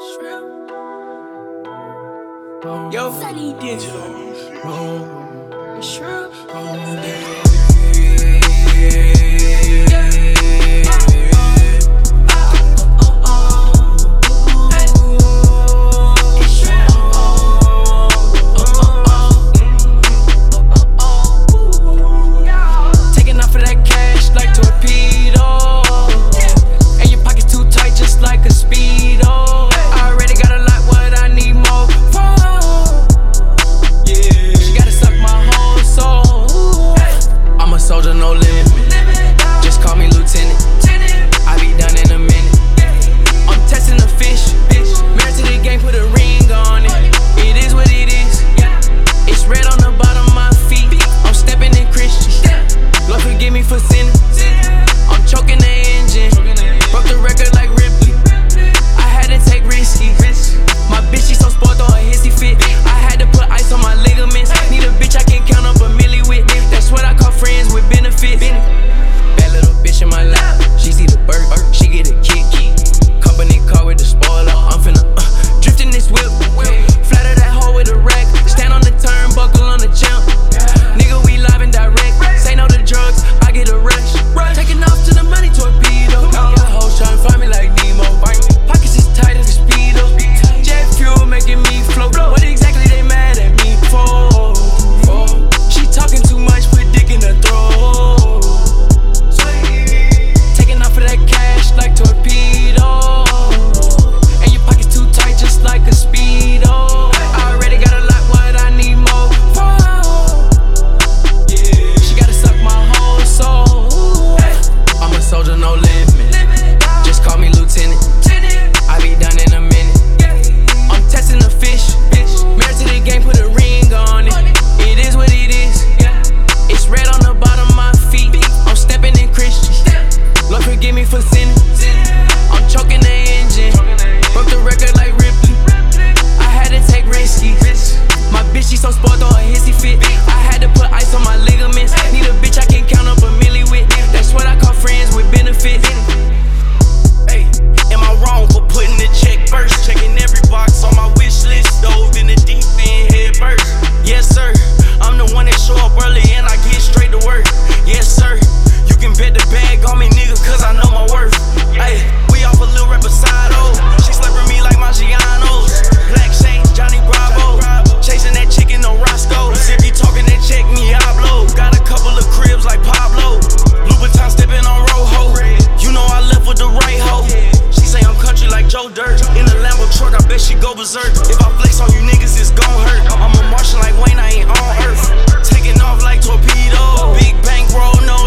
Yo, Sunny Digital. Shrimp. Taking off of that cash like torpedo, and your pockets too tight just like a Speedo. I already got a lot, what I need more for. Yeah, she gotta suck my whole soul. I'm a soldier, no limit. Just call me lieutenant. I be done in a minute. I'm testing the fish. Married to the game, put a ring on it. It is what it is. It's red on the bottom of my feet. I'm stepping in Christian. Lord forgive me for sinning. I'm choking the engine. Broke the record like Ripley. I had to take risky. My bitch, she so spoiled, throw a hissy fit. I had to put ice on my ligaments. Need a bitch I can count up a milli with. That's what I call friends with benefits. Bad little bitch in my lap. She see the bird, she get a kick. Company car with the spoiler. I'm finna drift in this whip. Flatter that hoe with a rack. Stand on the turnbuckle on the jump. Nigga, we live and direct. Say no to drugs, I get a rush. Taking off to the money torpedo. Got hoes tryna find me like Nemo. Pockets is tight as a Speedo. Jet fuel making me float. What exactly they mad at me for? She talking too much, put dick in her throat. Taking off of that cash like torpedo, and your pockets too tight just like a Speedo. I already got a lot, what I need more for. Yeah, she gotta suck my whole soul. I'm a soldier, no limit. Just call me lieutenant. I be done in a minute. I'm testing the fish. Married to the game, put a ring on it. It is what it is. It's red on the bottom of my feet. I'm stepping in Christian. Lord forgive me for sinning. I'm choking the engine. Broke the record like Ripley. I had to take risky. My bitch, she so spoiled, throw a hissy fit. I had to put ice on my ligaments. Need a bitch I can count up a milli with. That's what I call friends with benefits. Hey, am I wrong for putting the check first? Checking every box on my wish list. Dove in the deep end, head first. Yes, sir. I'm the one that show up early and I get straight to work. Yes, sir. You can bet the bag on me, nigga, cause I know my worth. Hey, we off a little reposado. She slapping me like Maggiano's. Black Shank, Johnny Bravo. Chasing that chicken, no Roscoe's. If you talking that check me, I blow. Got a couple of cribs like Pablo. Louboutin stepping on Rojo. You know I left with the right hoe. She say I'm country like Joe Dirt. In the Lambo truck, I bet she go berserk. If I flex on you niggas, it's gon' hurt. I'm a Martian like Wayne, I ain't on Earth. Taking off like torpedo. Big bankroll, no